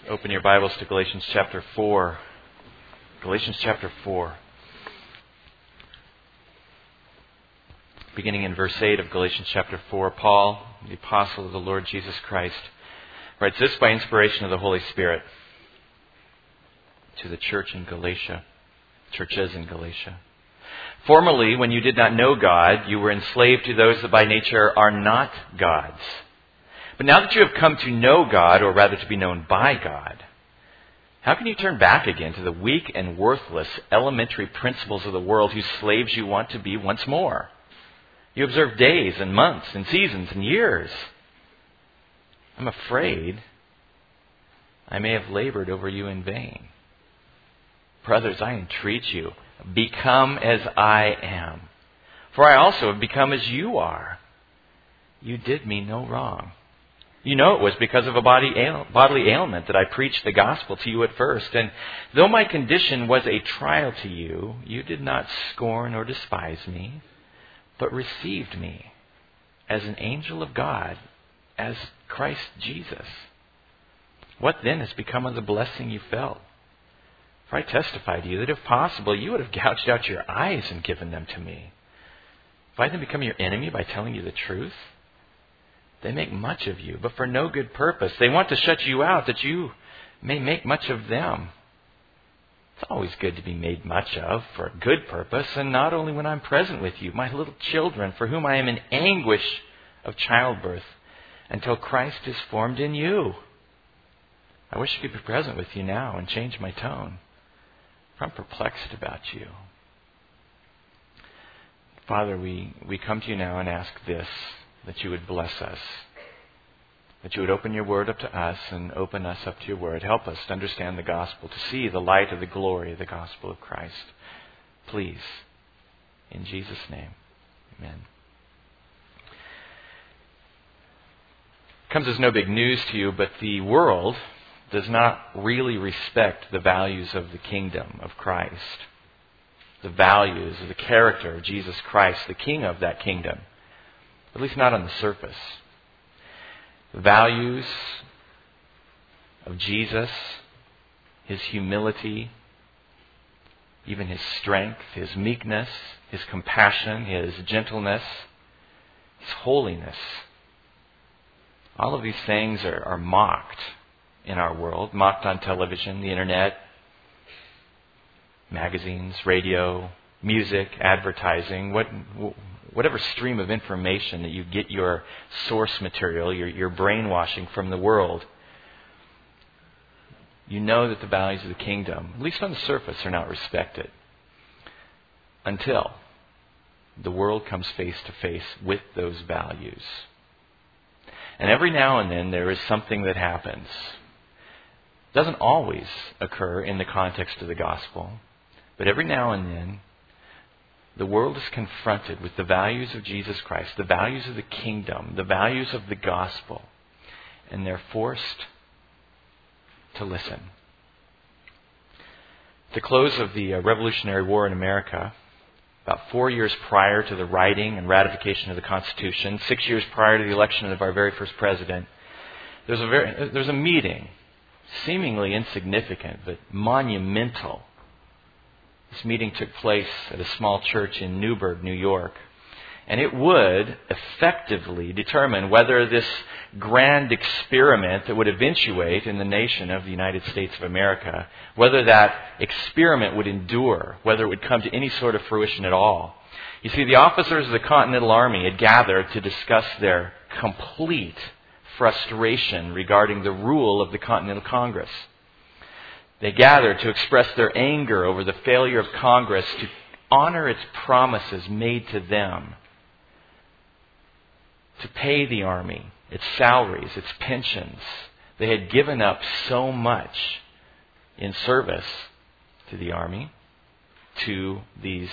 open your Bibles to Galatians chapter 4. Galatians chapter 4. Beginning in verse 8 of Galatians chapter 4, Paul, the apostle of the Lord Jesus Christ, writes this by inspiration of the Holy Spirit to the churches in Galatia. Formerly, when you did not know God, you were enslaved to those that by nature are not God's. But now that you have come to know God, or rather to be known by God, how can you turn back again to the weak and worthless elementary principles of the world whose slaves you want to be once more? You observe days and months and seasons and years. I'm afraid I may have labored over you in vain. Brothers, I entreat you, become as I am. For I also have become as you are. You did me no wrong. You know it was because of a bodily ailment that I preached the gospel to you at first. And though my condition was a trial to you, you did not scorn or despise me, but received me as an angel of God, as Christ Jesus. What then has become of the blessing you felt? For I testify to you that if possible, you would have gouged out your eyes and given them to me. If I then become your enemy by telling you the truth? They make much of you, but for no good purpose. They want to shut you out, that you may make much of them. It's always good to be made much of for a good purpose, and not only when I'm present with you, my little children, for whom I am in anguish of childbirth, until Christ is formed in you. I wish I could be present with you now and change my tone, for I'm perplexed about you. Father, we come to you now and ask this, that you would bless us, that you would open your word up to us and open us up to your word. Help us to understand the gospel, to see the light of the glory of the gospel of Christ. Please, in Jesus' name, amen. It comes as no big news to you, but the world does not really respect the values of the kingdom of Christ, the values of the character of Jesus Christ, the King of that kingdom. At least not on the surface. The values of Jesus, His humility, even His strength, His meekness, His compassion, His gentleness, His holiness. All of these things are mocked in our world, mocked on television, the internet, magazines, radio, music, advertising, whatever stream of information that you get your source material, your brainwashing from the world. You know that the values of the kingdom, at least on the surface, are not respected until the world comes face to face with those values. And every now and then there is something that happens. It doesn't always occur in the context of the gospel, but every now and then the world is confronted with the values of Jesus Christ, the values of the kingdom, the values of the gospel, and they're forced to listen. At the close of the Revolutionary War in America, about 4 years prior to the writing and ratification of the Constitution, 6 years prior to the election of our very first president, there's a meeting, seemingly insignificant but monumental. This meeting took place at a small church in Newburgh, New York. And it would effectively determine whether this grand experiment that would eventuate in the nation of the United States of America, whether that experiment would endure, whether it would come to any sort of fruition at all. You see, the officers of the Continental Army had gathered to discuss their complete frustration regarding the rule of the Continental Congress. They gathered to express their anger over the failure of Congress to honor its promises made to them, to pay the Army its salaries, its pensions. They had given up so much in service to the Army, to these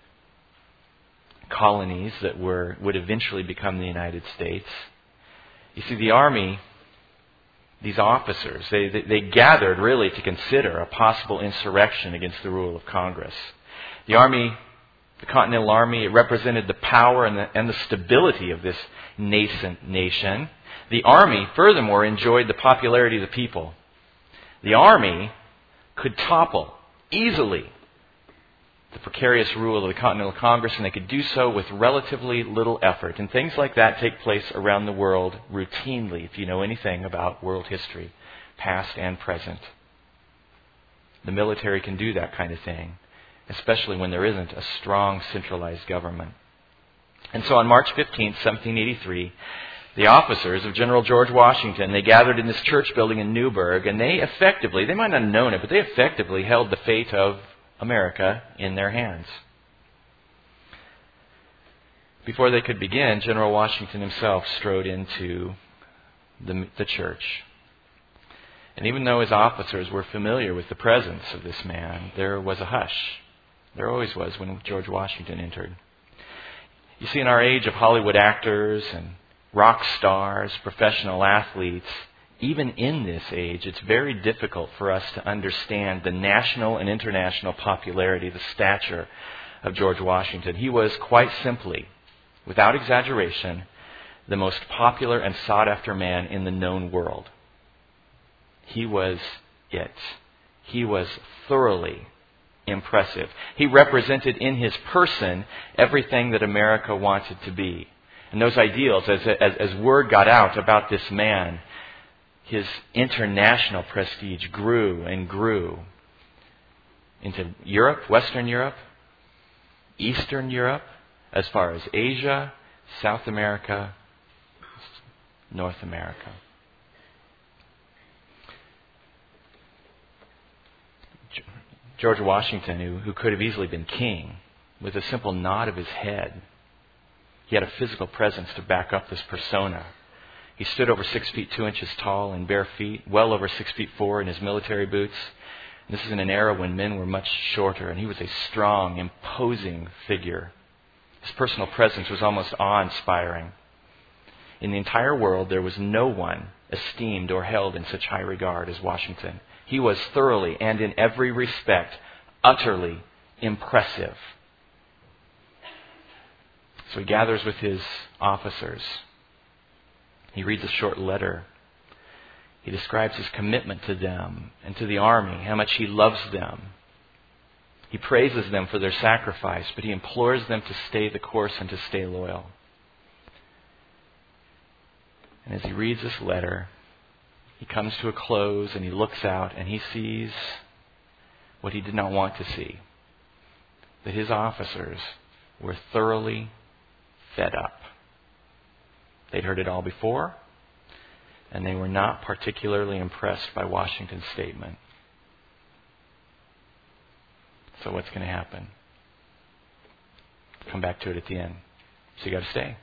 colonies that would eventually become the United States. You see, the Army, these officers, they gathered really to consider a possible insurrection against the rule of Congress. The Army, the Continental Army, it represented the power and the stability of this nascent nation. The Army, furthermore, enjoyed the popularity of the people. The army could topple easily the precarious rule of the Continental Congress, and they could do so with relatively little effort. And things like that take place around the world routinely, if you know anything about world history, past and present. The military can do that kind of thing, especially when there isn't a strong centralized government. And so on March 15th, 1783, the officers of General George Washington, they gathered in this church building in Newburgh, and they might not have known it, but they effectively held the fate of America in their hands. Before they could begin, General Washington himself strode into the church. And even though his officers were familiar with the presence of this man, there was a hush. There always was when George Washington entered. You see, in our age of Hollywood actors and rock stars, professional athletes, even in this age, it's very difficult for us to understand the national and international popularity, the stature of George Washington. He was quite simply, without exaggeration, the most popular and sought-after man in the known world. He was it. He was thoroughly impressive. He represented in his person everything that America wanted to be. And those ideals, as word got out about this man, his international prestige grew and grew into Europe, Western Europe, Eastern Europe, as far as Asia, South America, North America. George Washington, who could have easily been king, with a simple nod of his head, he had a physical presence to back up this persona. He stood over 6 feet 2 inches tall in bare feet, well over 6 feet 4 in his military boots. And this is in an era when men were much shorter, and he was a strong, imposing figure. His personal presence was almost awe-inspiring. In the entire world, there was no one esteemed or held in such high regard as Washington. He was thoroughly and in every respect utterly impressive. So he gathers with his officers. He reads a short letter. He describes his commitment to them and to the army, how much he loves them. He praises them for their sacrifice, but he implores them to stay the course and to stay loyal. And as he reads this letter, he comes to a close and he looks out and he sees what he did not want to see. That his officers were thoroughly fed up. They'd heard it all before, and they were not particularly impressed by Washington's statement. So what's going to happen? Come back to it at the end. So you got to stay.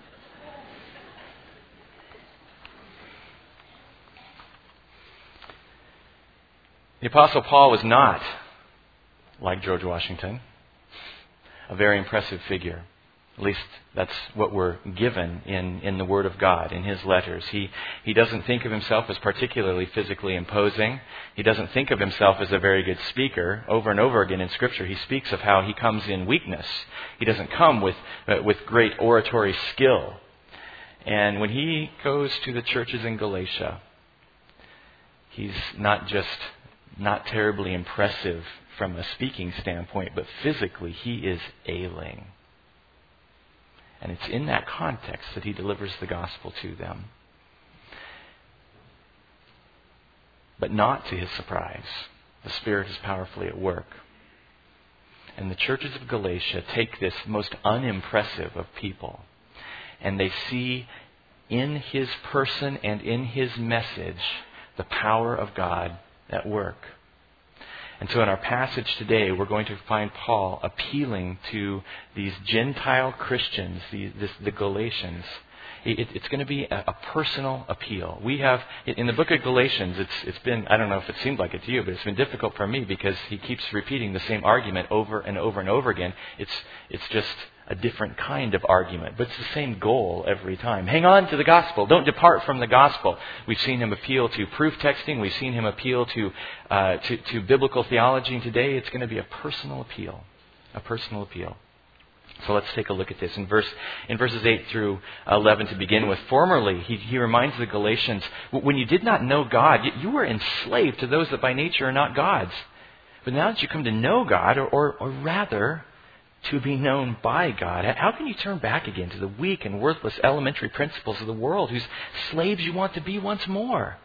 The Apostle Paul was not, like George Washington, a very impressive figure. At least that's what we're given in the Word of God, in his letters. He doesn't think of himself as particularly physically imposing. He doesn't think of himself as a very good speaker. Over and over again in Scripture, he speaks of how he comes in weakness. He doesn't come with great oratory skill. And when he goes to the churches in Galatia, he's not just not terribly impressive from a speaking standpoint, but physically he is ailing. And it's in that context that he delivers the gospel to them. But not to his surprise. The Spirit is powerfully at work. And the churches of Galatia take this most unimpressive of people, and they see in his person and in his message the power of God at work. And so in our passage today, we're going to find Paul appealing to these Gentile Christians, the Galatians. It's going to be a personal appeal. We have, in the book of Galatians, it's been, I don't know if it seemed like it to you, but it's been difficult for me because he keeps repeating the same argument over and over and over again. It's just a different kind of argument, but it's the same goal every time. Hang on to the gospel. Don't depart from the gospel. We've seen him appeal to proof texting. We've seen him appeal to biblical theology. And today it's going to be a personal appeal. A personal appeal. So let's take a look at this. In verses 8 through 11 to begin with, formerly, he reminds the Galatians, when you did not know God, you were enslaved to those that by nature are not God's. But now that you come to know God, or rather, to be known by God, how can you turn back again to the weak and worthless elementary principles of the world whose slaves you want to be once more?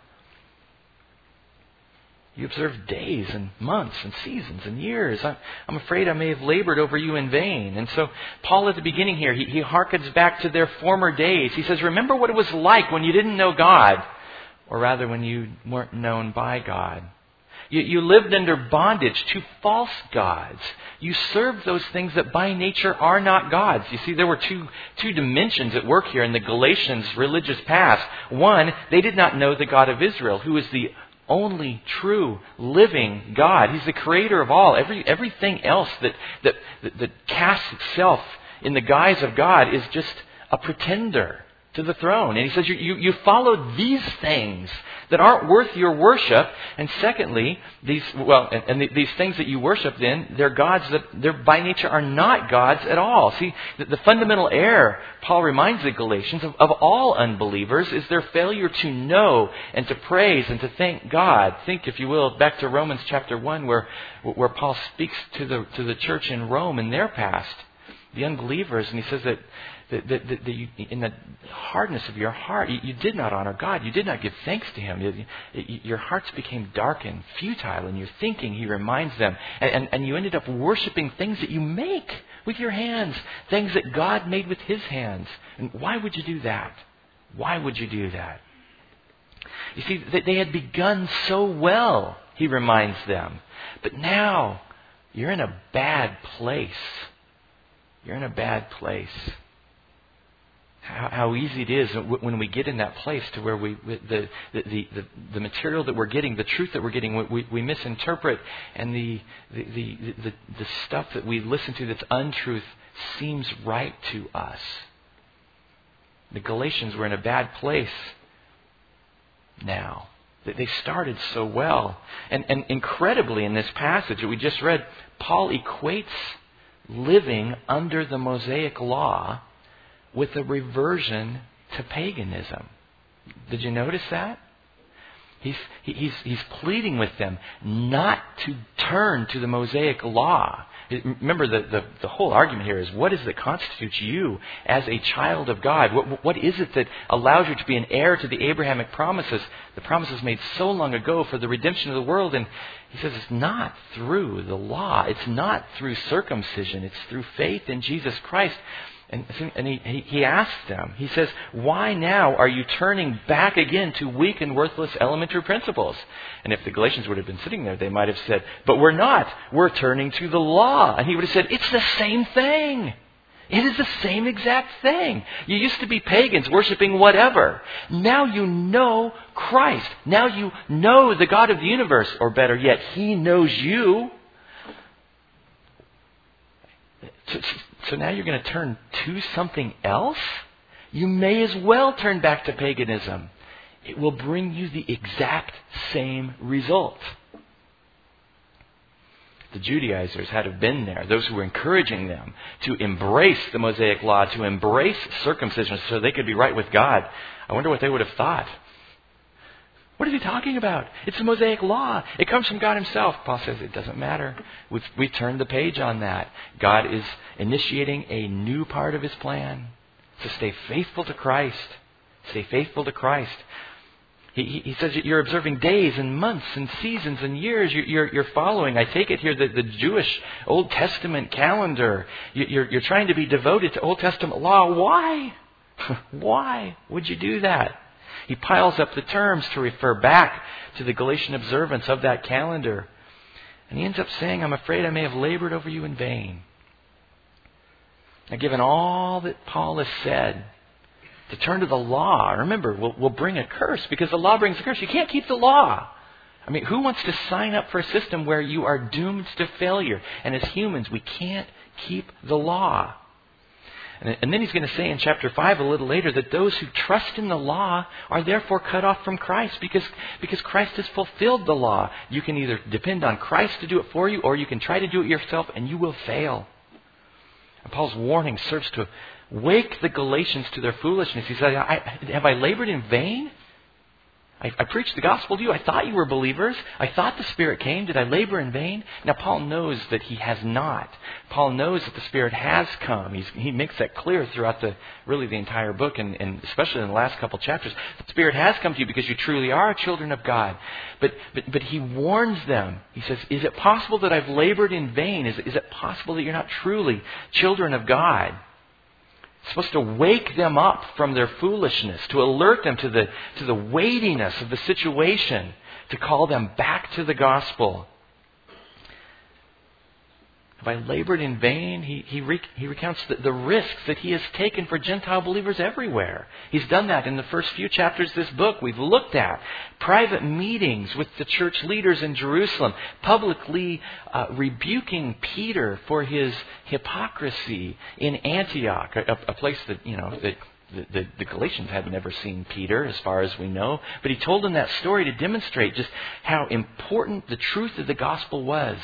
You observe days and months and seasons and years. I'm afraid I may have labored over you in vain. And so Paul at the beginning here, he harkens back to their former days. He says, remember what it was like when you didn't know God, or rather when you weren't known by God. You lived under bondage to false gods. You served those things that by nature are not gods. You see, there were two dimensions at work here in the Galatians' religious past. One, they did not know the God of Israel, who is the only true living God. He's the creator of all. Everything else that casts itself in the guise of God is just a pretender to the throne. And he says, you followed these things that aren't worth your worship. And secondly, these things that you worship then, they're gods that they're by nature are not gods at all. See, the fundamental error, Paul reminds the Galatians, of all unbelievers is their failure to know and to praise and to thank God. Think, if you will, back to Romans chapter 1 where Paul speaks to the church in Rome in their past, the unbelievers, and he says that you, in the hardness of your heart, you did not honor God. You did not give thanks to Him. Your hearts became dark and futile in your thinking, he reminds them. And you ended up worshiping things that you make with your hands, things that God made with His hands. And why would you do that? Why would you do that? You see, they had begun so well, he reminds them. But now, you're in a bad place. You're in a bad place. How easy it is when we get in that place to where the material that we're getting, the truth that we're getting, we misinterpret, and the stuff that we listen to that's untruth seems right to us. The Galatians were in a bad place now. They started so well. And incredibly in this passage that we just read, Paul equates living under the Mosaic law with a reversion to paganism. Did you notice that? He's pleading with them not to turn to the Mosaic law. Remember, the whole argument here is, what is it that constitutes you as a child of God? What is it that allows you to be an heir to the Abrahamic promises, the promises made so long ago for the redemption of the world? And he says it's not through the law. It's not through circumcision. It's through faith in Jesus Christ. And he asks them, he says, why now are you turning back again to weak and worthless elementary principles? And if the Galatians would have been sitting there, they might have said, but we're not. We're turning to the law. And he would have said, it's the same thing. It is the same exact thing. You used to be pagans worshiping whatever. Now you know Christ. Now you know the God of the universe. Or better yet, He knows you. So now you're going to turn to something else? You may as well turn back to paganism. It will bring you the exact same result. The Judaizers had have been there, those who were encouraging them to embrace the Mosaic law, to embrace circumcision so they could be right with God. I wonder what they would have thought. What is he talking about? It's the Mosaic law. It comes from God Himself. Paul says it doesn't matter. We've turned the page on that. God is initiating a new part of His plan. So stay faithful to Christ. Stay faithful to Christ. He says that you're observing days and months and seasons and years. You're following, I take it here, the Jewish Old Testament calendar. You're trying to be devoted to Old Testament law. Why? Why would you do that? He piles up the terms to refer back to the Galatian observance of that calendar. And he ends up saying, I'm afraid I may have labored over you in vain. Now, given all that Paul has said, to turn to the law, remember, will bring a curse, because the law brings a curse. You can't keep the law. I mean, who wants to sign up for a system where you are doomed to failure? And as humans, we can't keep the law. And then he's going to say in chapter 5 a little later that those who trust in the law are therefore cut off from Christ because Christ has fulfilled the law. You can either depend on Christ to do it for you, or you can try to do it yourself and you will fail. And Paul's warning serves to wake the Galatians to their foolishness. He said, have I labored in vain? I preached the gospel to you. I thought you were believers. I thought the Spirit came. Did I labor in vain? Now, Paul knows that he has not. Paul knows that the Spirit has come. He makes that clear throughout the entire book, and especially in the last couple chapters. The Spirit has come to you because you truly are children of God. But he warns them. He says, is it possible that I've labored in vain? Is it possible that you're not truly children of God? It's supposed to wake them up from their foolishness, to alert them to the weightiness of the situation, to call them back to the gospel. Have I labored in vain? He recounts the risks that he has taken for Gentile believers everywhere. He's done that in the first few chapters of this book. We've looked at private meetings with the church leaders in Jerusalem, publicly rebuking Peter for his hypocrisy in Antioch, a place that, the Galatians had never seen Peter, as far as we know. But he told them that story to demonstrate just how important the truth of the gospel was.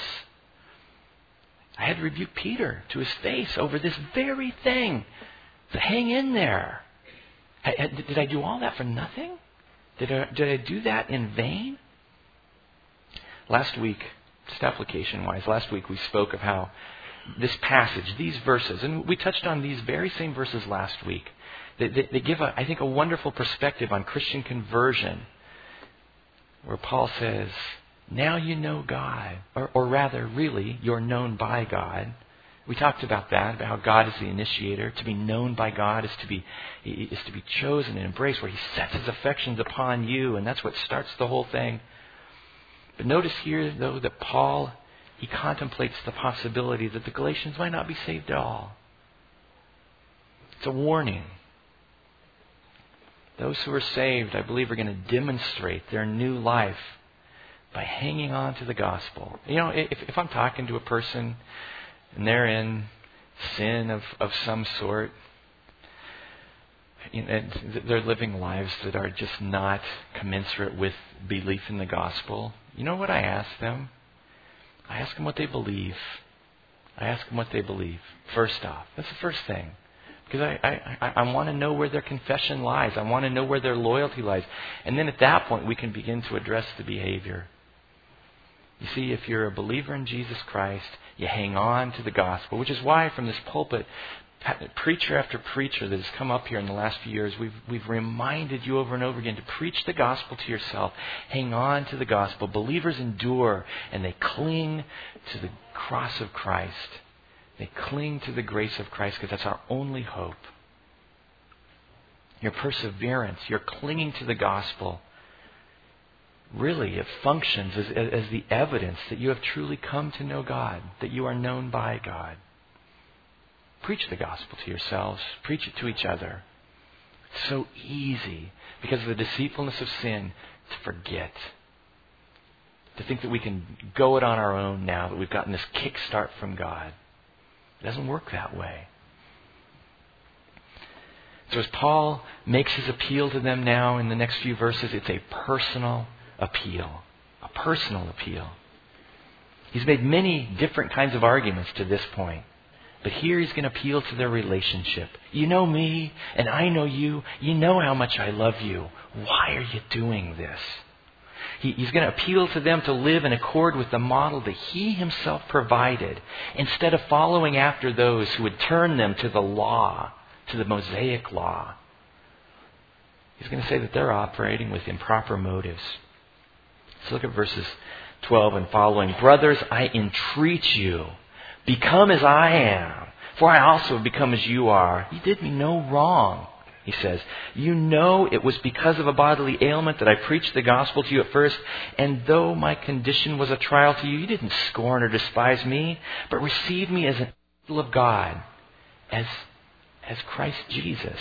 I had to rebuke Peter to his face over this very thing. So hang in there. Did I do all that for nothing? Did I do that in vain? Last week, just application-wise, we spoke of how this passage, these verses, and we touched on these very same verses last week, they give, I think, a wonderful perspective on Christian conversion, where Paul says, now you know God, or rather, really, you're known by God. We talked about that, about how God is the initiator. To be known by God is to be chosen and embraced, where He sets His affections upon you, and that's what starts the whole thing. But notice here, though, that Paul, he contemplates the possibility that the Galatians might not be saved at all. It's a warning. Those who are saved, I believe, are going to demonstrate their new life by hanging on to the gospel. If I'm talking to a person and they're in sin of some sort, and they're living lives that are just not commensurate with belief in the gospel, you know what I ask them? I ask them what they believe. First off. That's the first thing. Because I want to know where their confession lies. I want to know where their loyalty lies. And then at that point, we can begin to address the behavior. You see, if you're a believer in Jesus Christ, you hang on to the gospel, which is why from this pulpit, preacher after preacher that has come up here in the last few years, we've reminded you over and over again to preach the gospel to yourself. Hang on to the gospel. Believers endure, and they cling to the cross of Christ. They cling to the grace of Christ because that's our only hope. Your perseverance, your clinging to the gospel, really, it functions as the evidence that you have truly come to know God, that you are known by God. Preach the gospel to yourselves. Preach it to each other. It's so easy, because of the deceitfulness of sin, to forget. To think that we can go it on our own now, that we've gotten this kickstart from God. It doesn't work that way. So as Paul makes his appeal to them now in the next few verses, it's a personal appeal. A personal appeal. He's made many different kinds of arguments to this point. But here he's going to appeal to their relationship. You know me, and I know you. You know how much I love you. Why are you doing this? He's going to appeal to them to live in accord with the model that he himself provided, instead of following after those who would turn them to the law, to the Mosaic law. He's going to say that they're operating with improper motives. Let's look at verses 12 and following. Brothers, I entreat you, become as I am, for I also have become as you are. You did me no wrong, he says. You know it was because of a bodily ailment that I preached the gospel to you at first, and though my condition was a trial to you, you didn't scorn or despise me, but received me as an angel of God, as Christ Jesus.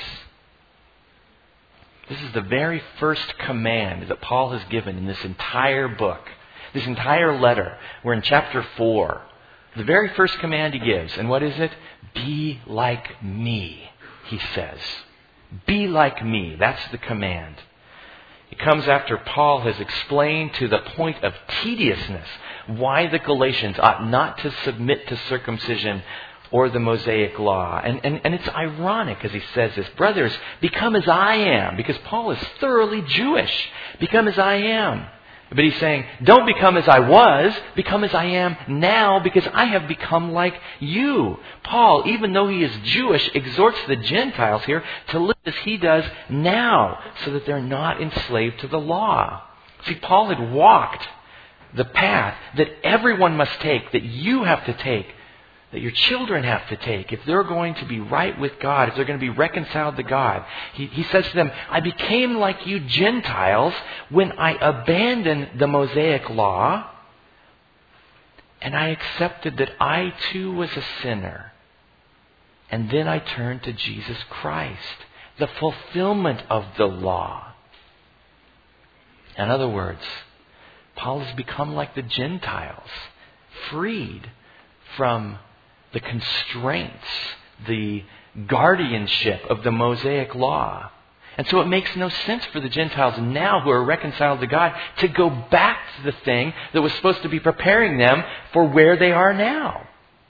This is the very first command that Paul has given in this entire book, this entire letter. We're in chapter 4. The very first command he gives. And what is it? Be like me, he says. Be like me. That's the command. It comes after Paul has explained to the point of tediousness why the Galatians ought not to submit to circumcision or the Mosaic Law. And it's ironic as he says this. Brothers, become as I am. Because Paul is thoroughly Jewish. Become as I am. But he's saying, don't become as I was, become as I am now, because I have become like you. Paul, even though he is Jewish, exhorts the Gentiles here to live as he does now, so that they're not enslaved to the law. See, Paul had walked the path that everyone must take, that you have to take, that your children have to take, if they're going to be right with God, if they're going to be reconciled to God. He says to them, I became like you Gentiles when I abandoned the Mosaic Law, and I accepted that I too was a sinner. And then I turned to Jesus Christ, the fulfillment of the law. In other words, Paul has become like the Gentiles, freed from the constraints, the guardianship of the Mosaic Law. And so it makes no sense for the Gentiles now who are reconciled to God to go back to the thing that was supposed to be preparing them for where they are now.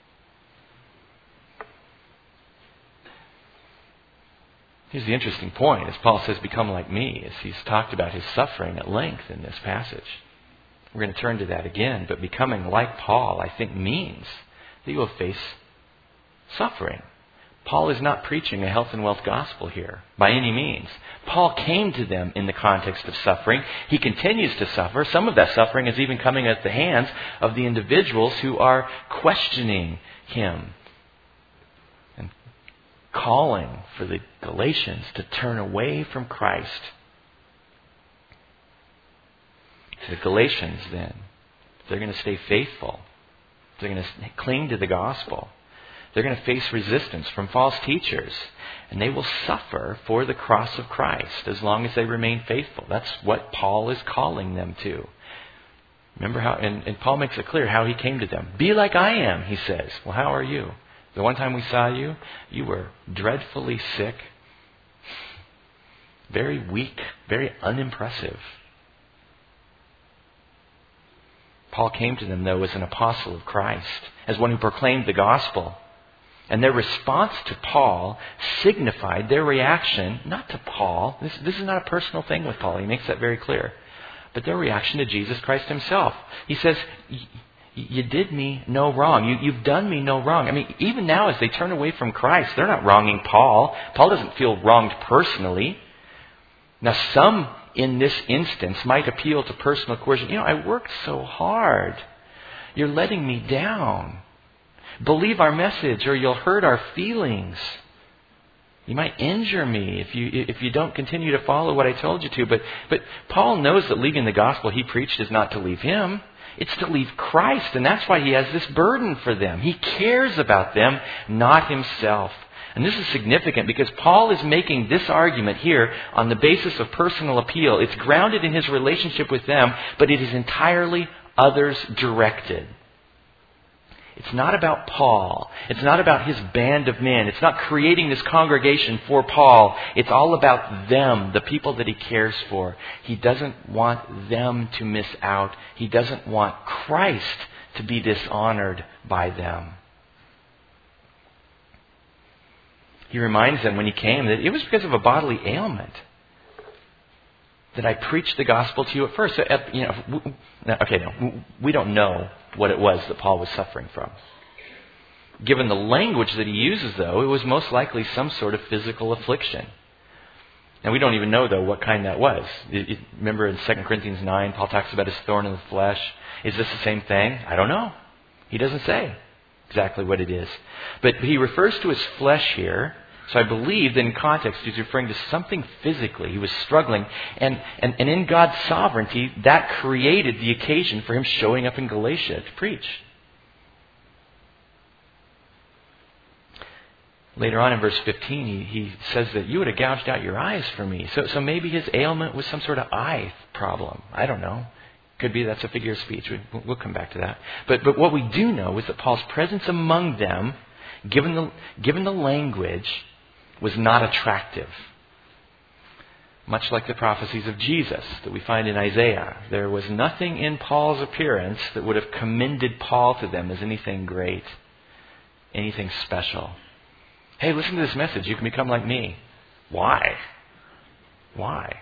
Here's the interesting point, as Paul says, become like me, as he's talked about his suffering at length in this passage. We're going to turn to that again, but becoming like Paul, I think, means that you will face suffering. Paul is not preaching a health and wealth gospel here, by any means. Paul came to them in the context of suffering. He continues to suffer. Some of that suffering is even coming at the hands of the individuals who are questioning him and calling for the Galatians to turn away from Christ. To the Galatians, then, if they're going to stay faithful, if they're going to cling to the gospel, they're going to face resistance from false teachers. And they will suffer for the cross of Christ as long as they remain faithful. That's what Paul is calling them to. Remember how, and Paul makes it clear how he came to them. Be like I am, he says. Well, how are you? The one time we saw you, you were dreadfully sick, very weak, very unimpressive. Paul came to them, though, as an apostle of Christ, as one who proclaimed the gospel. And their response to Paul signified their reaction, not to Paul. This is not a personal thing with Paul. He makes that very clear. But their reaction to Jesus Christ himself. He says, you did me no wrong. You've done me no wrong. I mean, even now as they turn away from Christ, they're not wronging Paul. Paul doesn't feel wronged personally. Now, some in this instance might appeal to personal coercion. I worked so hard. You're letting me down. Believe our message or you'll hurt our feelings. You might injure me if you don't continue to follow what I told you to. But Paul knows that leaving the gospel he preached is not to leave him. It's to leave Christ. And that's why he has this burden for them. He cares about them, not himself. And this is significant because Paul is making this argument here on the basis of personal appeal. It's grounded in his relationship with them, but it is entirely others directed. It's not about Paul. It's not about his band of men. It's not creating this congregation for Paul. It's all about them, the people that he cares for. He doesn't want them to miss out. He doesn't want Christ to be dishonored by them. He reminds them when he came that it was because of a bodily ailment that I preached the gospel to you at first. We don't know what it was that Paul was suffering from. Given the language that he uses, though, it was most likely some sort of physical affliction. And we don't even know, though, what kind that was. Remember in 2 Corinthians 9, Paul talks about his thorn in the flesh. Is this the same thing? I don't know. He doesn't say exactly what it is. But he refers to his flesh here. So I believe that in context he's referring to something physically. He was struggling. And in God's sovereignty, that created the occasion for him showing up in Galatia to preach. Later on in verse 15, he says that you would have gouged out your eyes for me. So maybe his ailment was some sort of eye problem. I don't know. Could be that's a figure of speech. We'll come back to that. But what we do know is that Paul's presence among them, given the language, was not attractive. Much like the prophecies of Jesus that we find in Isaiah. There was nothing in Paul's appearance that would have commended Paul to them as anything great. anything special. Hey, listen to this message. You can become like me. Why? Why?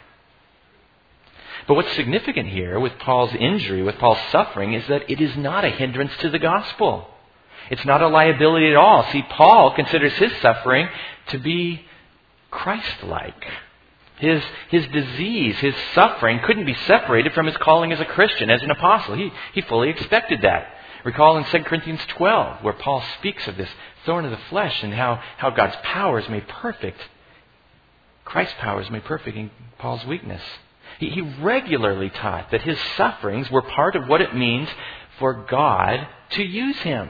But what's significant here with Paul's injury, with Paul's suffering, is that it is not a hindrance to the gospel. It's not a liability at all. See, Paul considers his suffering to be Christ-like. His disease, his suffering couldn't be separated from his calling as a Christian, as an apostle. He fully expected that. Recall in 2 Corinthians 12, where Paul speaks of this thorn of the flesh and how God's power is made perfect. Christ's power is made perfect in Paul's weakness. He regularly taught that his sufferings were part of what it means for God to use him.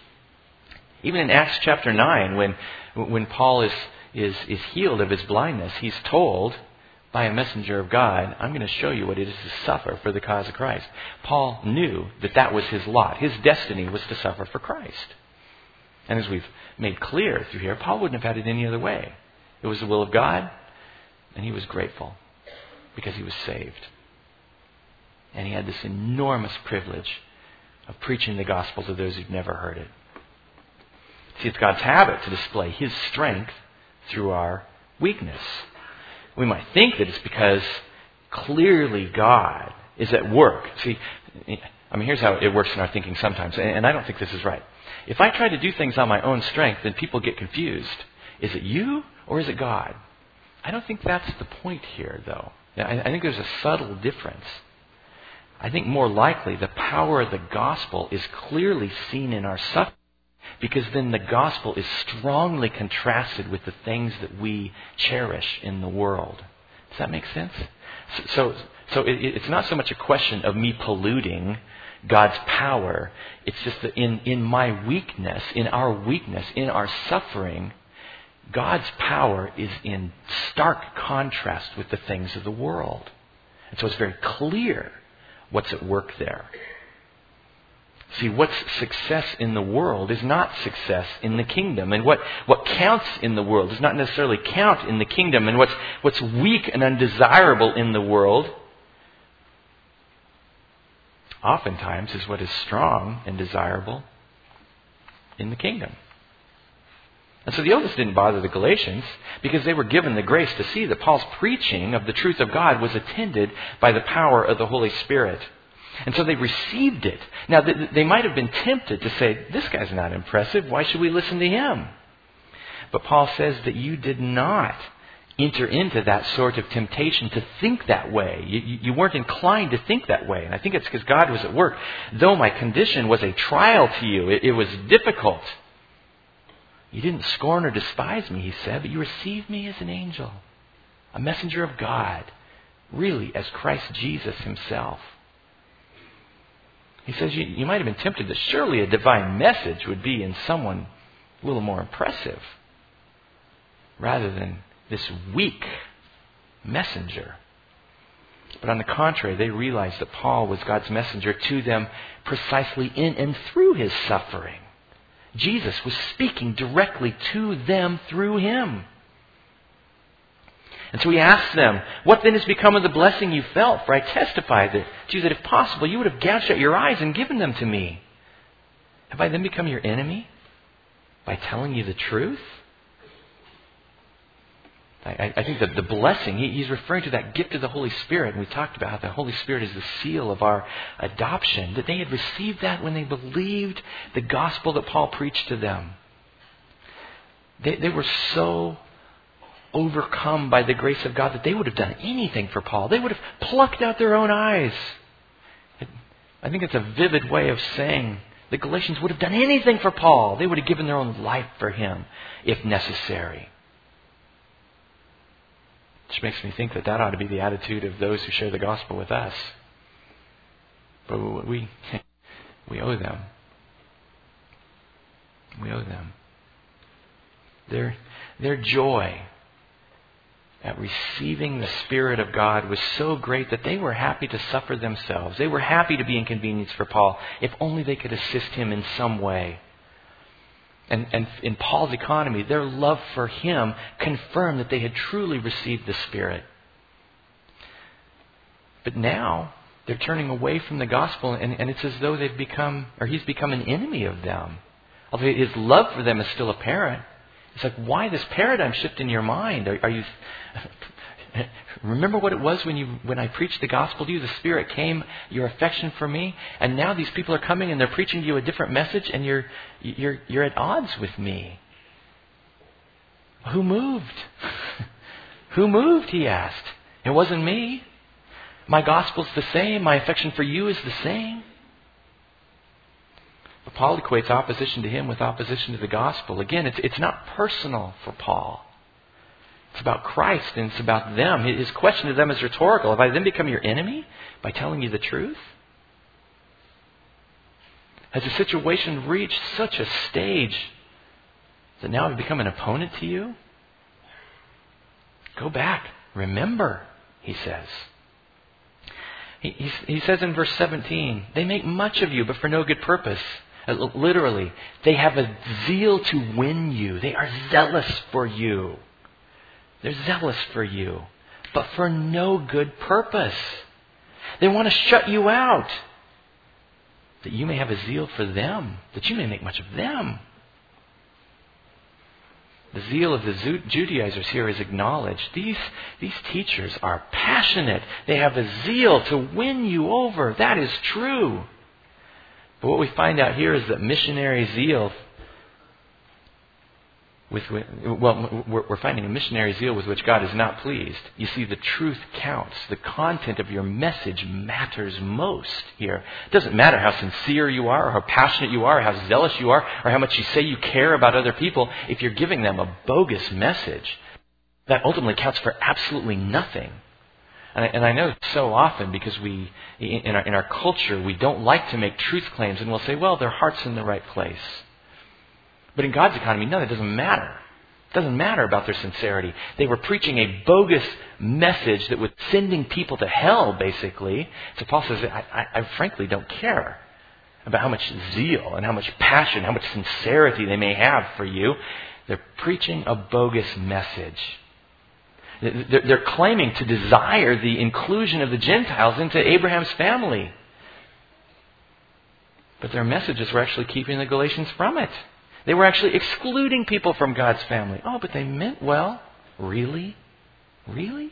Even in Acts chapter 9, when Paul is healed of his blindness, he's told by a messenger of God, I'm going to show you what it is to suffer for the cause of Christ. Paul knew that was his lot. His destiny was to suffer for Christ. And as we've made clear through here, Paul wouldn't have had it any other way. It was the will of God, and he was grateful because he was saved. And he had this enormous privilege of preaching the gospel to those who'd never heard it. See, it's God's habit to display His strength through our weakness. We might think that it's because clearly God is at work. See, here's how it works in our thinking sometimes, and I don't think this is right. If I try to do things on my own strength, then people get confused. Is it you or is it God? I don't think that's the point here, though. I think there's a subtle difference. I think more likely the power of the gospel is clearly seen in our suffering, because then the gospel is strongly contrasted with the things that we cherish in the world. Does that make sense? So it's not so much a question of me polluting God's power. It's just that in my weakness, in our suffering, God's power is in stark contrast with the things of the world. And so it's very clear what's at work there. See, what's success in the world is not success in the kingdom. And what counts in the world does not necessarily count in the kingdom. And what's weak and undesirable in the world oftentimes is what is strong and desirable in the kingdom. And so the elders didn't bother the Galatians because they were given the grace to see that Paul's preaching of the truth of God was attended by the power of the Holy Spirit. And so they received it. Now, they might have been tempted to say, this guy's not impressive. Why should we listen to him? But Paul says that you did not enter into that sort of temptation to think that way. You weren't inclined to think that way. And I think it's because God was at work. Though my condition was a trial to you, it was difficult. You didn't scorn or despise me, he said, but you received me as an angel, a messenger of God, really as Christ Jesus himself. He says you might have been tempted that surely a divine message would be in someone a little more impressive rather than this weak messenger. But on the contrary, they realized that Paul was God's messenger to them precisely in and through his suffering. Jesus was speaking directly to them through him. And so he asked them, what then has become of the blessing you felt? For I testify to you that if possible, you would have gouged out your eyes and given them to me. Have I then become your enemy by telling you the truth? I think that the blessing, he's referring to that gift of the Holy Spirit. And we talked about how the Holy Spirit is the seal of our adoption. That they had received that when they believed the gospel that Paul preached to them. They were so overcome by the grace of God that they would have done anything for Paul. They would have plucked out their own eyes. I think it's a vivid way of saying the Galatians would have done anything for Paul. They would have given their own life for him if necessary. Which makes me think that ought to be the attitude of those who share the gospel with us. But we owe them. We owe them. Their joy at receiving the Spirit of God was so great that they were happy to suffer themselves. They were happy to be inconvenienced for Paul if only they could assist him in some way. And in Paul's economy, their love for him confirmed that they had truly received the Spirit. But now they're turning away from the gospel, and it's as though he's become an enemy of them. Although his love for them is still apparent. It's like, why this paradigm shift in your mind? Are you... Remember what it was when I preached the gospel to you? The Spirit came, your affection for me, and now these people are coming and they're preaching to you a different message, and you're at odds with me. Who moved? Who moved? He asked. It wasn't me. My gospel's the same. My affection for you is the same. But Paul equates opposition to him with opposition to the gospel. Again, it's not personal for Paul. It's about Christ and it's about them. His question to them is rhetorical. Have I then become your enemy by telling you the truth? Has the situation reached such a stage that now I've become an opponent to you? Go back. Remember, he says. He says in verse 17, they make much of you, but for no good purpose. Literally, they have a zeal to win you. They are zealous for you. They're zealous for you, but for no good purpose. They want to shut you out, that you may have a zeal for them, that you may make much of them. The zeal of the Judaizers here is acknowledged. These teachers are passionate. They have a zeal to win you over. That is true. But what we find out here is that missionary zeal, we're finding a missionary zeal with which God is not pleased. You see, the truth counts. The content of your message matters most here. It doesn't matter how sincere you are, or how passionate you are, or how zealous you are, or how much you say you care about other people. If you're giving them a bogus message, that ultimately counts for absolutely nothing. And I know so often, because we, in our culture, we don't like to make truth claims, and we'll say, well, their heart's in the right place. But in God's economy, no, that doesn't matter. It doesn't matter about their sincerity. They were preaching a bogus message that was sending people to hell, basically. So Paul says, I frankly don't care about how much zeal and how much passion, how much sincerity they may have for you. They're preaching a bogus message. They're claiming to desire the inclusion of the Gentiles into Abraham's family. But their messages were actually keeping the Galatians from it. They were actually excluding people from God's family. Oh, but they meant well. Really? Really?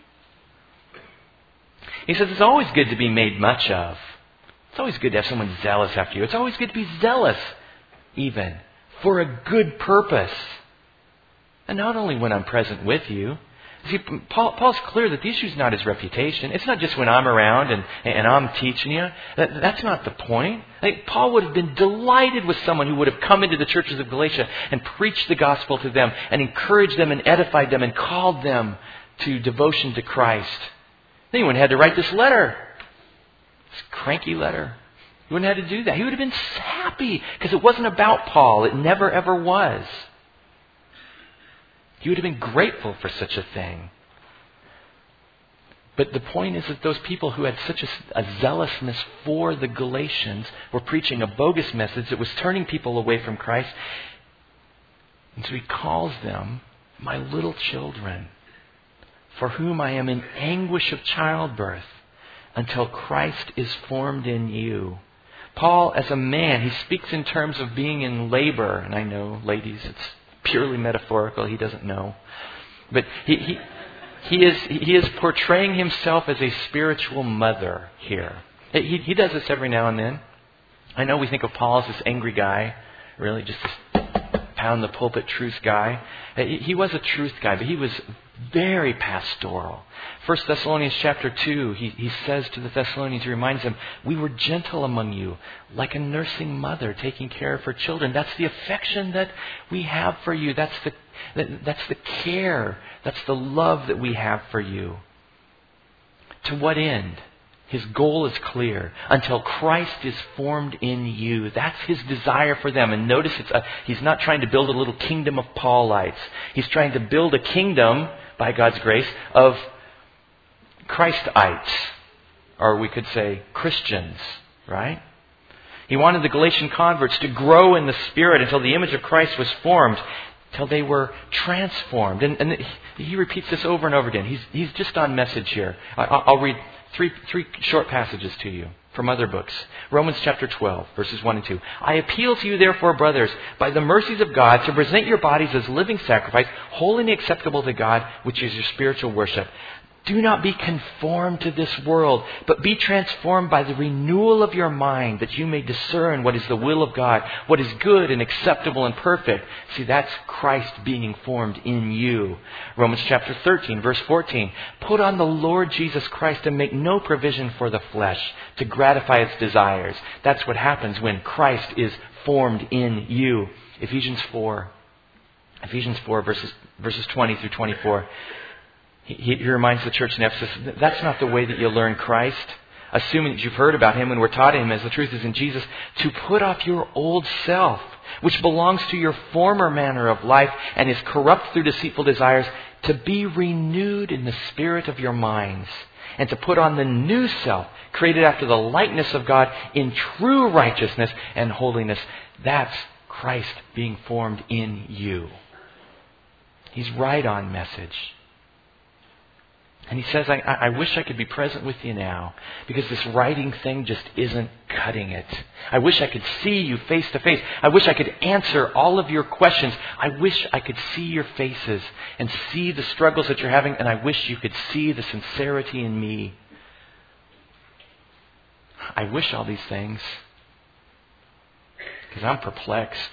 He says it's always good to be made much of. It's always good to have someone zealous after you. It's always good to be zealous, even, for a good purpose. And not only when I'm present with you. See, Paul's clear that the issue is not his reputation. It's not just when I'm around and I'm teaching you. That's not the point. I think Paul would have been delighted with someone who would have come into the churches of Galatia and preached the gospel to them and encouraged them and edified them and called them to devotion to Christ. Then he wouldn't have had to write this letter. This cranky letter. He wouldn't have had to do that. He would have been happy because it wasn't about Paul. It never ever was. He would have been grateful for such a thing. But the point is that those people who had such a zealousness for the Galatians were preaching a bogus message that was turning people away from Christ. And so he calls them, my little children, for whom I am in anguish of childbirth until Christ is formed in you. Paul, as a man, he speaks in terms of being in labor. And I know, ladies, it's purely metaphorical. He doesn't know. But he is portraying himself as a spiritual mother here. He does this every now and then. I know we think of Paul as this angry guy, really just this pound the pulpit truth guy. He was a truth guy, but he was very pastoral. 1 Thessalonians chapter 2, he says to the Thessalonians, he reminds them, we were gentle among you, like a nursing mother taking care of her children. That's the affection that we have for you. That's the care. That's the love that we have for you. To what end? His goal is clear. Until Christ is formed in you. That's his desire for them. And notice he's not trying to build a little kingdom of Paulites. He's trying to build a kingdom, by God's grace, of Christites. Or we could say Christians, right? He wanted the Galatian converts to grow in the Spirit until the image of Christ was formed, till they were transformed. And he repeats this over and over again. He's just on message here. I'll read three short passages to you. from other books. Romans chapter 12, verses 1 and 2. I appeal to you, therefore, brothers, by the mercies of God, to present your bodies as living sacrifice, holy and acceptable to God, which is your spiritual worship. Do not be conformed to this world, but be transformed by the renewal of your mind, that you may discern what is the will of God, what is good and acceptable and perfect. See, that's Christ being formed in you. Romans chapter 13, verse 14. Put on the Lord Jesus Christ and make no provision for the flesh to gratify its desires. That's what happens when Christ is formed in you. Ephesians 4, verses 20 through 24. He reminds the church in Ephesus, that's not the way that you learn Christ. Assuming that you've heard about Him and were taught Him as the truth is in Jesus, to put off your old self, which belongs to your former manner of life and is corrupt through deceitful desires, to be renewed in the spirit of your minds, and to put on the new self, created after the likeness of God in true righteousness and holiness. That's Christ being formed in you. He's right on message. And he says, I wish I could be present with you now, because this writing thing just isn't cutting it. I wish I could see you face to face. I wish I could answer all of your questions. I wish I could see your faces and see the struggles that you're having, and I wish you could see the sincerity in me. I wish all these things, because I'm perplexed.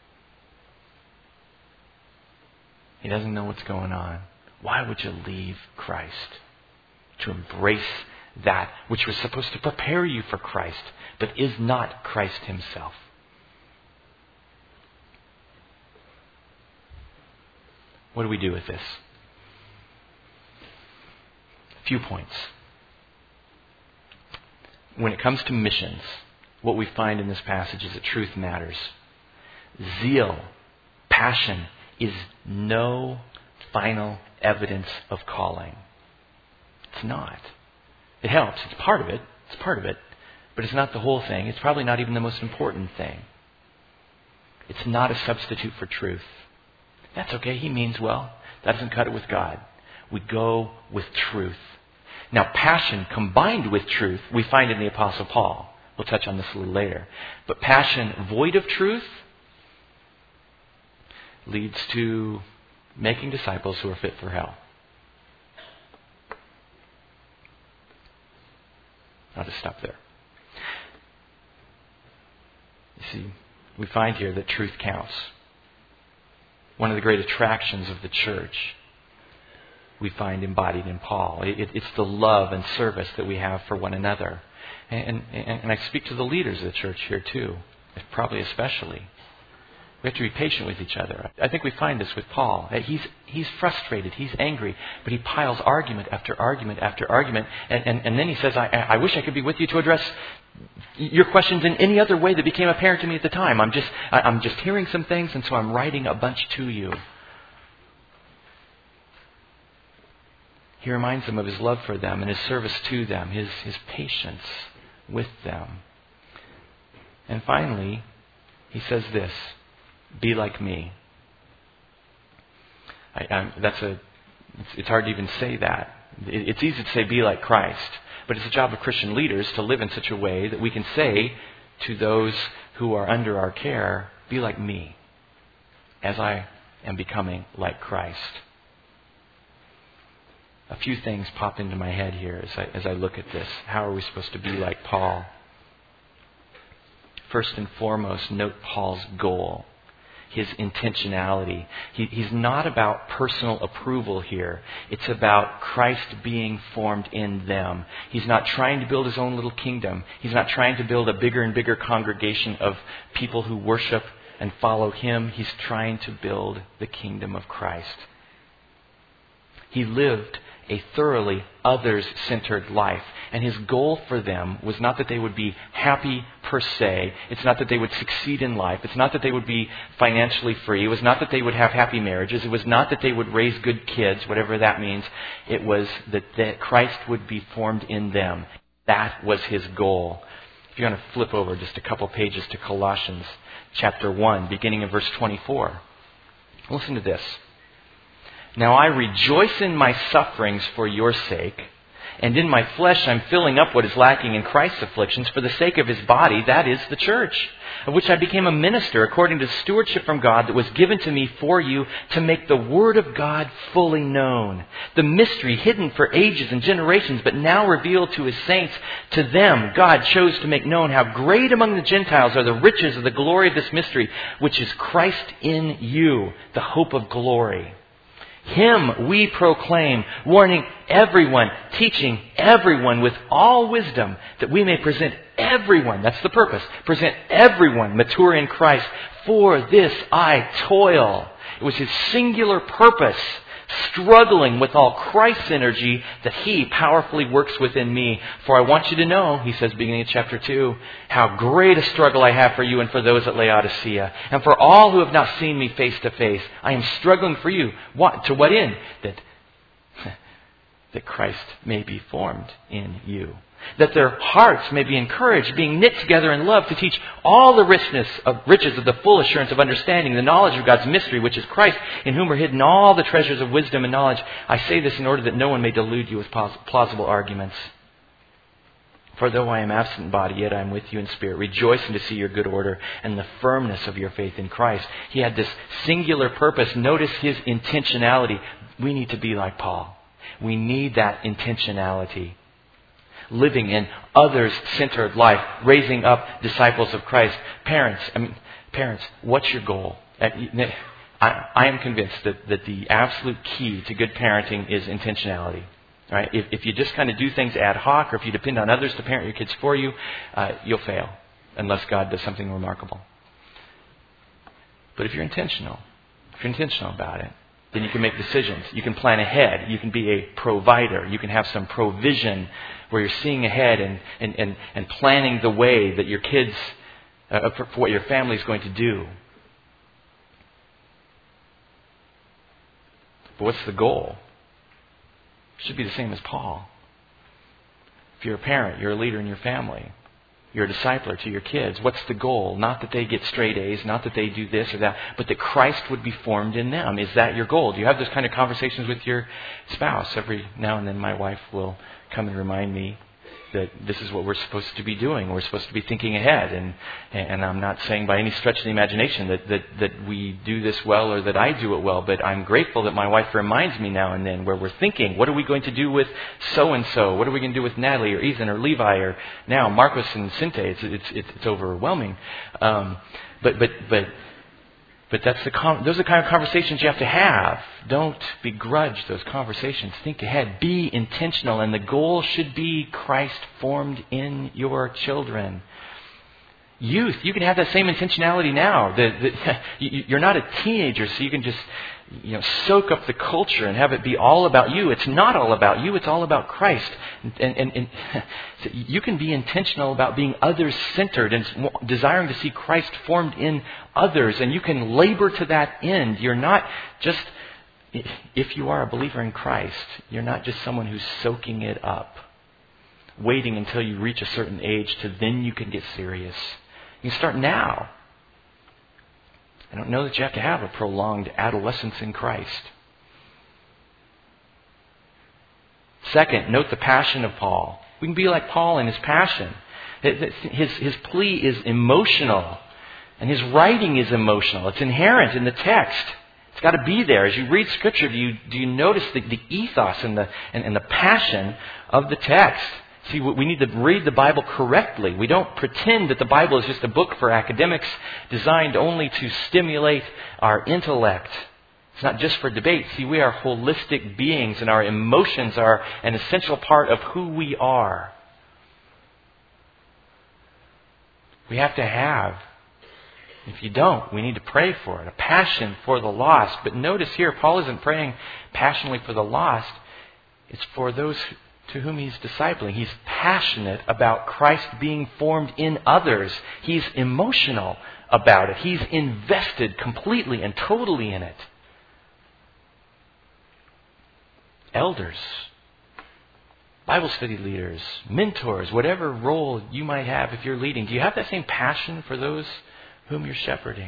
He doesn't know what's going on. Why would you leave Christ? To embrace that which was supposed to prepare you for Christ, but is not Christ Himself. What do we do with this? A few points. When it comes to missions, what we find in this passage is that truth matters. Zeal, passion, is no final evidence of calling. It's not. It helps. It's part of it. But it's not the whole thing. It's probably not even the most important thing. It's not a substitute for truth. That's okay. He means well. That doesn't cut it with God. We go with truth. Now, passion combined with truth, we find in the Apostle Paul. We'll touch on this a little later. But passion void of truth leads to making disciples who are fit for hell. I'll just stop there. You see, we find here that truth counts. One of the great attractions of the church we find embodied in Paul. It's the love and service that we have for one another. And I speak to the leaders of the church here too, probably especially. We have to be patient with each other. I think we find this with Paul. He's frustrated. He's angry. But he piles argument after argument after argument. And then he says, I wish I could be with you to address your questions in any other way that became apparent to me at the time. I'm just hearing some things, and so I'm writing a bunch to you. He reminds them of his love for them and his service to them, his patience with them. And finally, he says this. Be like me. It's hard to even say that. It's easy to say be like Christ, but it's the job of Christian leaders to live in such a way that we can say to those who are under our care, be like me, as I am becoming like Christ. A few things pop into my head here as I look at this. How are we supposed to be like Paul? First and foremost, note Paul's goal. His intentionality. He's not about personal approval here. It's about Christ being formed in them. He's not trying to build his own little kingdom. He's not trying to build a bigger and bigger congregation of people who worship and follow him. He's trying to build the kingdom of Christ. He lived a thoroughly others-centered life. And his goal for them was not that they would be happy per se. It's not that they would succeed in life. It's not that they would be financially free. It was not that they would have happy marriages. It was not that they would raise good kids, whatever that means. It was that Christ would be formed in them. That was his goal. If you're going to flip over just a couple pages to Colossians chapter 1, beginning of verse 24. Listen to this. Now I rejoice in my sufferings for your sake, And in my flesh I'm filling up what is lacking in Christ's afflictions for the sake of His body, that is the church, of which I became a minister according to stewardship from God that was given to me for you to make the Word of God fully known. The mystery hidden for ages and generations, but now revealed to His saints. To them God chose to make known how great among the Gentiles are the riches of the glory of this mystery, which is Christ in you, the hope of glory. Him we proclaim, warning everyone, teaching everyone with all wisdom, that we may present everyone, that's the purpose, present everyone mature in Christ. For this I toil. It was His singular purpose, struggling with all Christ's energy, that He powerfully works within me. For I want you to know, he says beginning of chapter 2, how great a struggle I have for you and for those at Laodicea. And for all who have not seen me face to face, I am struggling for you. What? To what end? That Christ may be formed in you. That their hearts may be encouraged, being knit together in love, to teach all the riches of the full assurance of understanding, the knowledge of God's mystery, which is Christ, in whom are hidden all the treasures of wisdom and knowledge. I say this in order that no one may delude you with plausible arguments. For though I am absent in body, yet I am with you in spirit, rejoicing to see your good order and the firmness of your faith in Christ. He had this singular purpose. Notice his intentionality. We need to be like Paul. We need that intentionality. Living in others-centered life, raising up disciples of Christ. Parents, what's your goal? I am convinced that the absolute key to good parenting is intentionality. Right? If you just kind of do things ad hoc, or if you depend on others to parent your kids for you, you'll fail unless God does something remarkable. But if you're intentional about it, then you can make decisions. You can plan ahead. You can be a provider. You can have some provision where you're seeing ahead and planning the way that your kids, for what your family is going to do. But what's the goal? It should be the same as Paul. If you're a parent, you're a leader in your family. You're a discipler to your kids. What's the goal? Not that they get straight A's, not that they do this or that, but that Christ would be formed in them. Is that your goal? Do you have those kind of conversations with your spouse? Every now and then my wife will come and remind me that this is what we're supposed to be doing. We're supposed to be thinking ahead. And I'm not saying by any stretch of the imagination that we do this well or that I do it well, but I'm grateful that my wife reminds me now and then where we're thinking, what are we going to do with so-and-so? What are we going to do with Natalie or Ethan or Levi or now Marcus and Sinte? It's overwhelming. But those are the kind of conversations you have to have. Don't begrudge those conversations. Think ahead. Be intentional. And the goal should be Christ formed in your children. Youth, you can have that same intentionality now. You're not a teenager, so you can just soak up the culture and have it be all about you. It's not all about you. It's all about Christ. And so you can be intentional about being others-centered and desiring to see Christ formed in others. And you can labor to that end. You're not just, if you are a believer in Christ, you're not just someone who's soaking it up, waiting until you reach a certain age to then you can get serious. You can start now. I don't know that you have to have a prolonged adolescence in Christ. Second, note the passion of Paul. We can be like Paul in his passion. His plea is emotional. And his writing is emotional. It's inherent in the text. It's got to be there. As you read Scripture, do you notice the ethos and the passion of the text? See, we need to read the Bible correctly. We don't pretend that the Bible is just a book for academics designed only to stimulate our intellect. It's not just for debate. See, we are holistic beings, and our emotions are an essential part of who we are. We have to have, if you don't, we need to pray for it, a passion for the lost. But notice here, Paul isn't praying passionately for the lost. It's for those to whom he's discipling. He's passionate about Christ being formed in others. He's emotional about it. He's invested completely and totally in it. Elders, Bible study leaders, mentors, whatever role you might have if you're leading, do you have that same passion for those whom you're shepherding?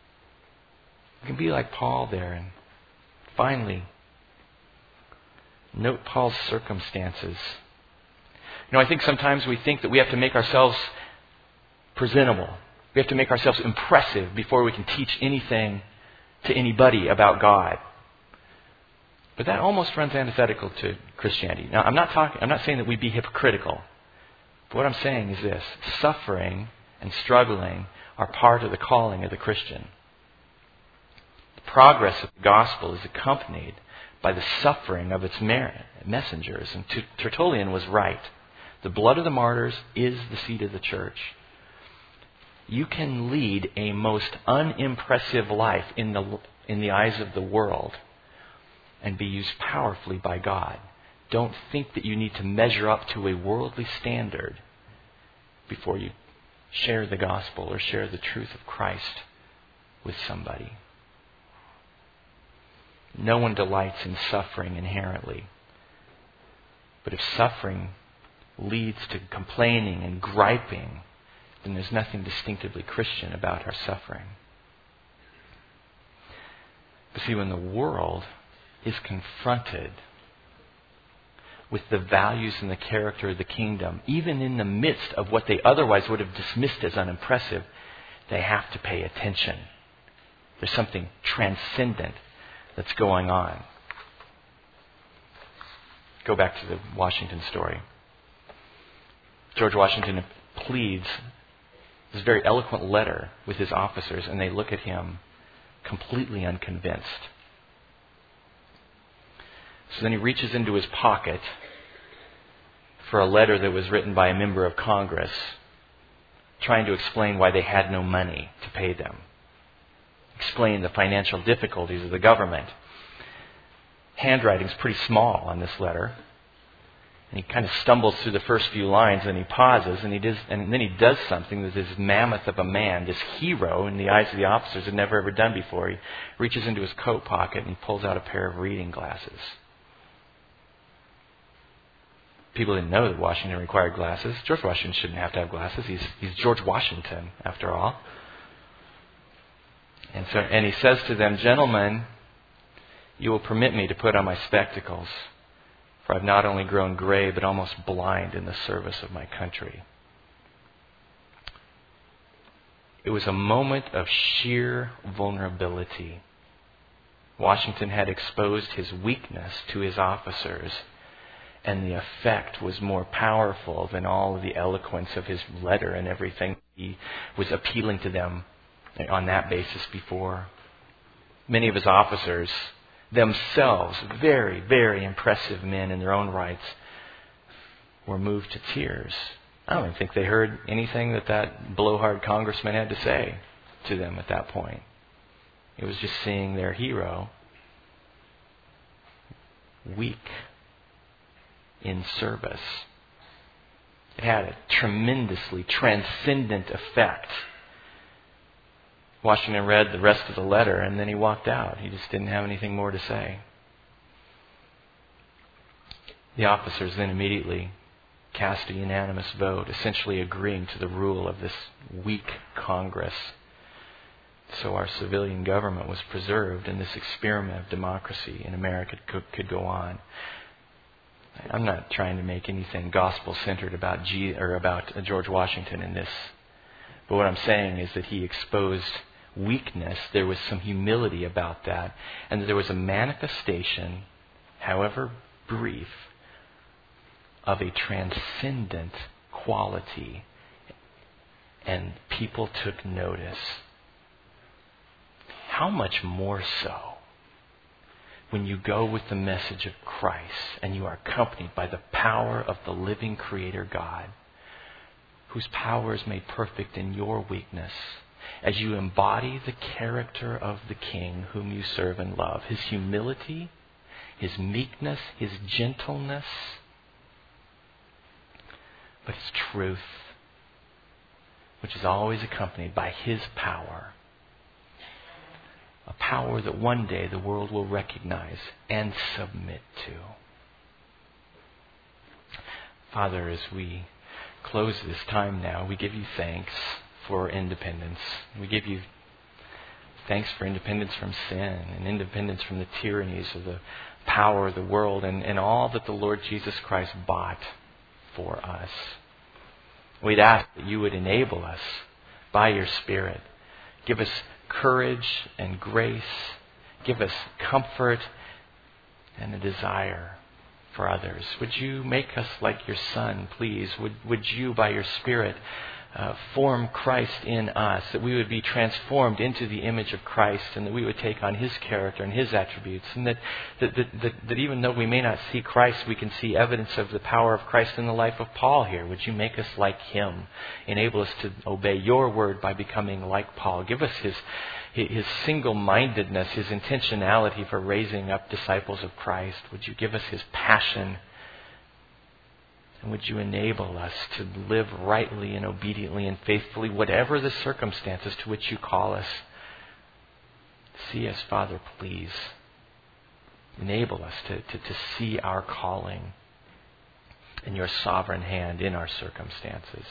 You can be like Paul there. And finally, Note Paul's circumstances. I think sometimes we think that we have to make ourselves presentable. We have to make ourselves impressive before we can teach anything to anybody about God. But that almost runs antithetical to Christianity. Now, I'm not saying that we be hypocritical. But what I'm saying is this: suffering and struggling are part of the calling of the Christian. The progress of the gospel is accompanied by the suffering of its messengers. And Tertullian was right. The blood of the martyrs is the seed of the church. You can lead a most unimpressive life in the eyes of the world and be used powerfully by God. Don't think that you need to measure up to a worldly standard before you share the gospel or share the truth of Christ with somebody. No one delights in suffering inherently. But if suffering leads to complaining and griping, then there's nothing distinctively Christian about our suffering. But see, when the world is confronted with the values and the character of the kingdom, even in the midst of what they otherwise would have dismissed as unimpressive, they have to pay attention. There's something transcendent that's going on. Go back to the Washington story. George Washington pleads this very eloquent letter with his officers, and they look at him completely unconvinced. So then he reaches into his pocket for a letter that was written by a member of Congress trying to explain why they had no money to pay them. Explain the financial difficulties of the government. Handwriting's pretty small on this letter. And he kind of stumbles through the first few lines, and he pauses, and then he does something that this mammoth of a man, this hero in the eyes of the officers, had never ever done before. He reaches into his coat pocket and he pulls out a pair of reading glasses. People didn't know that Washington required glasses. George Washington shouldn't have to have glasses. He's George Washington, after all. And he says to them, "Gentlemen, you will permit me to put on my spectacles, for I've not only grown gray, but almost blind in the service of my country." It was a moment of sheer vulnerability. Washington had exposed his weakness to his officers, and the effect was more powerful than all of the eloquence of his letter and everything. He was appealing to them on that basis before. Many of his officers, themselves very, very impressive men in their own rights, were moved to tears. I don't even think they heard anything that blowhard congressman had to say to them at that point. It was just seeing their hero weak in service. It had a tremendously transcendent effect. Washington read the rest of the letter and then he walked out. He just didn't have anything more to say. The officers then immediately cast a unanimous vote, essentially agreeing to the rule of this weak Congress. So our civilian government was preserved and this experiment of democracy in America could go on. I'm not trying to make anything gospel-centered about George Washington in this. But what I'm saying is that he exposed weakness. There was some humility about that. And that there was a manifestation, however brief, of a transcendent quality. And people took notice. How much more so when you go with the message of Christ and you are accompanied by the power of the living Creator God, whose power is made perfect in your weakness, as you embody the character of the King whom you serve and love, His humility, His meekness, His gentleness, but His truth, which is always accompanied by His power. A power that one day the world will recognize and submit to. Father, as we close this time now, we give you thanks for independence. We give you thanks for independence from sin and independence from the tyrannies of the power, the world, and all that the Lord Jesus Christ bought for us. We'd ask that you would enable us by your Spirit. Give us courage and grace. Give us comfort and a desire for others. Would you make us like your Son, please? Would you, by your Spirit, form Christ in us, that we would be transformed into the image of Christ, and that we would take on His character and His attributes, and that even though we may not see Christ, we can see evidence of the power of Christ in the life of Paul here. Would you make us like him? Enable us to obey your word by becoming like Paul. Give us his single-mindedness, his intentionality for raising up disciples of Christ. Would you give us his passion? And would you enable us to live rightly and obediently and faithfully, whatever the circumstances to which you call us? See us, Father, please. Enable us to see our calling and your sovereign hand in our circumstances.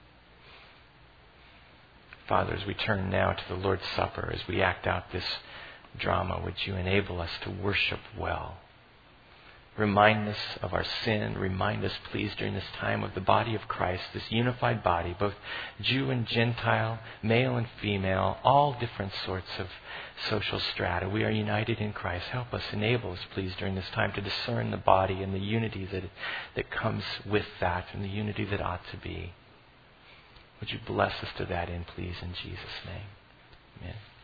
Father, as we turn now to the Lord's Supper, as we act out this drama, would you enable us to worship well? Remind us of our sin. Remind us, please, during this time of the body of Christ, this unified body, both Jew and Gentile, male and female, all different sorts of social strata. We are united in Christ. Help us, enable us, please, during this time to discern the body and the unity that comes with that and the unity that ought to be. Would you bless us to that end, please, in Jesus' name. Amen.